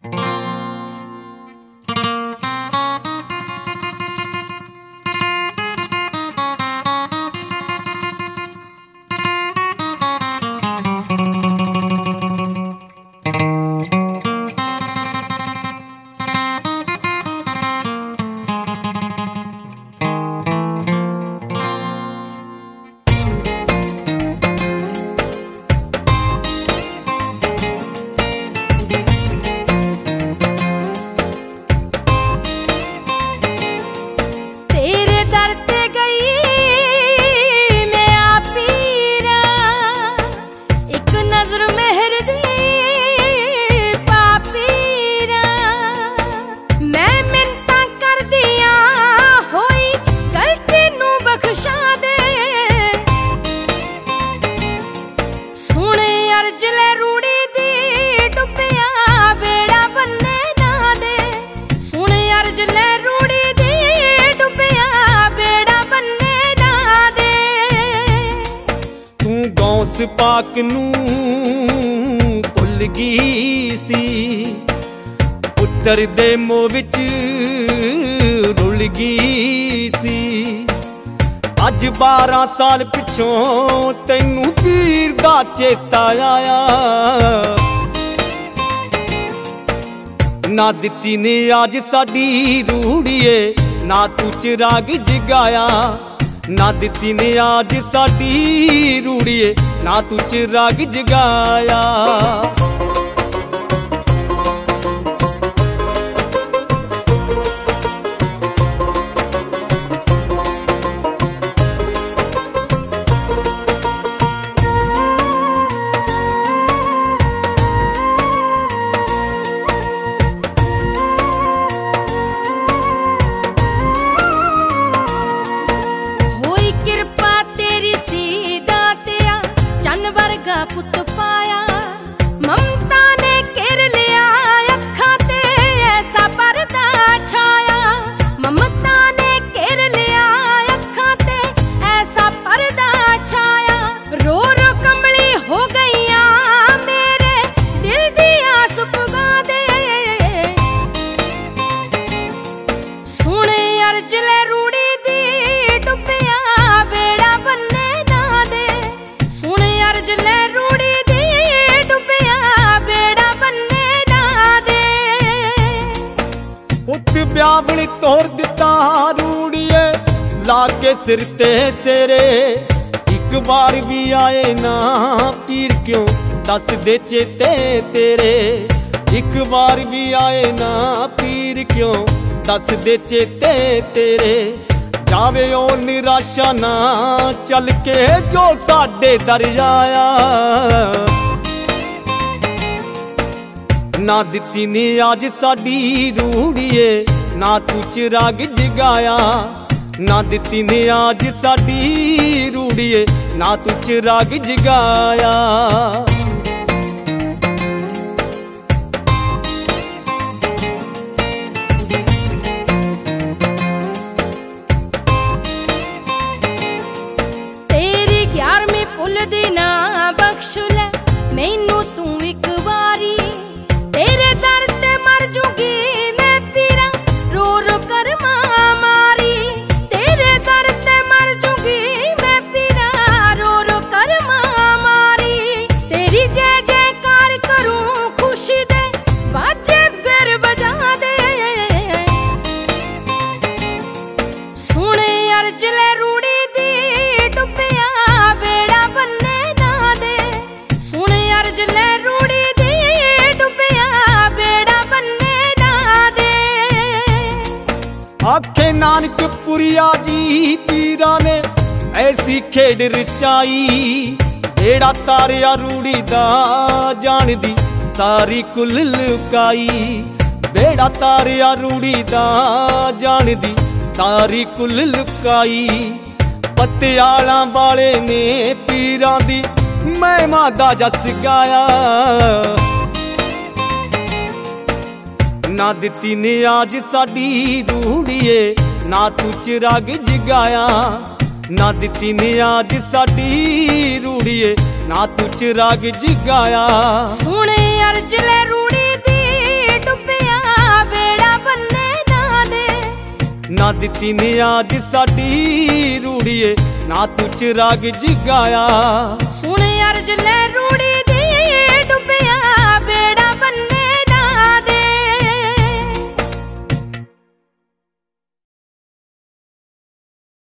पाक नूं भुल गई सी, पुत्तर दे मोह विच रुल गई सी। अज 12 साल पिछों तैनू पीर दा चेता आया, ना दित्ती ने अज साडी रूड़िए, ना तू चिराग जगाया। ना दित्ती ने आज साडी रूड़िए, ना तू चिराग जगाया। पुत पाया ममता ने घेर लिया, अखां ते ऐसा पर्दा छाया। ममता ने घेर लिया, अखां ते ऐसा पर्दा छाया। रो रो कमली हो गईया मेरे दिल दी आस पुगा दे। सुने अर्ज ले रूड़ी दी डुबिया बेड़ा बन्ने ना दे। सुने अर्ज ले ब्यावणी तोड़ दिता रूड़िए, लाके सिर ते सेरे। एक बार भी आए ना पीर क्यों दस दे चेते तेरे। एक बार भी आए ना पीर क्यों दस दे चेते तेरे। जावे ओ निराशा ना चल के जो साडे दर आया। ना दित्ती ने आज साडी रूड़िए, ना तू चिराग जगाया। ना दित्ती ने आज साडी रूड़िए, ना तू चिराग जगाया। तेरी 11वीं पुल दी ना बख्श ले मैनू तू एक बारी। तेरे दर ते मर जूगी मैं पीरा, रो रो कर मारी। तेरे दर ते मर जूगी मैं पीरा, रो रो कर मारी। तेरी जय जयकार करूं खुशी दे बाजे फिर बजा दे। सुने अर्ज ले रूड़ी दी डुबिया बेड़ा बन्ने ना दे। सुने अर्ज ले रूड़ी दी डुबिया बेड़ा बन्ने ना दे। आखे नानक पुरिया जी पीरा ने ऐसी खेड रचाई। बेड़ा तारिया रूड़ी दा जान दी सारी कुल लुकाई। बेड़ा तारिया रूड़ी दा जान दी सारी कुल लुकाई। पत्याला वाले ने पीरां दी महिमा दा जस गाया। ना दित्ती ने आज साडी रूड़िए, ना तू चिराग जगाया। ना दित्ती ने आज साडी रूड़िए, ना तू चिराग जगाया। सुने अर्ज ले रूड़ी दी ना दिती नियाज साडी रूड़िए, ना तू चिराग जगाया।